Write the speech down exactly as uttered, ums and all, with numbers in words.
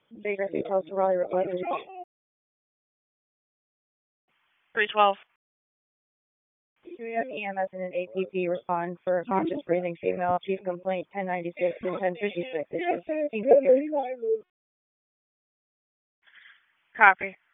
Baker Street, Tulsa, Raleigh, request. three twelve. We have E M S and an A P P respond for conscious breathing female. Chief complaint ten ninety-six and ten fifty-six. Copy.